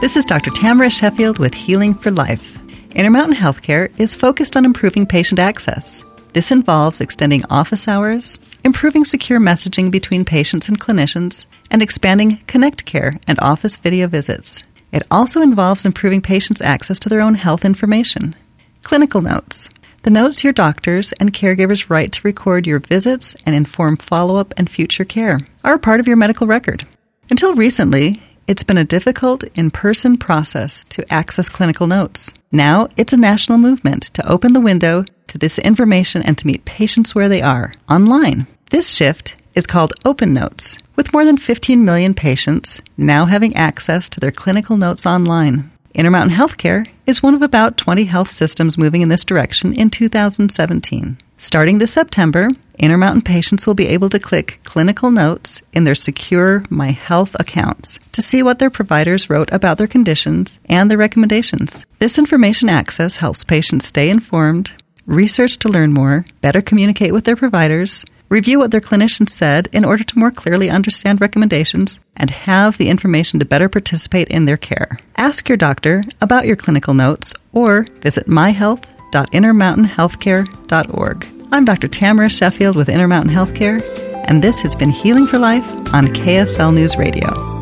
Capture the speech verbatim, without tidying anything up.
This is Doctor Tamara Sheffield with Healing for Life. Intermountain Healthcare is focused on improving patient access. This involves extending office hours, improving secure messaging between patients and clinicians, and expanding Connect Care and office video visits. It also involves improving patients' access to their own health information. Clinical notes. The notes your doctors and caregivers write to record your visits and inform follow-up and future care are a part of your medical record. Until recently, it's been a difficult in-person process to access clinical notes. Now, it's a national movement to open the window to this information and to meet patients where they are, online. This shift is called Open Notes, with more than fifteen million patients now having access to their clinical notes online. Intermountain Healthcare is one of about twenty health systems moving in this direction in two thousand seventeen. Starting this September, Intermountain patients will be able to click clinical notes in their secure My Health accounts to see what their providers wrote about their conditions and their recommendations. This information access helps patients stay informed, research to learn more, better communicate with their providers, review what their clinicians said in order to more clearly understand recommendations, and have the information to better participate in their care. Ask your doctor about your clinical notes or visit my health dot intermountain healthcare dot org. I'm Doctor Tamara Sheffield with Intermountain Healthcare, and this has been Healing for Life on K S L News Radio.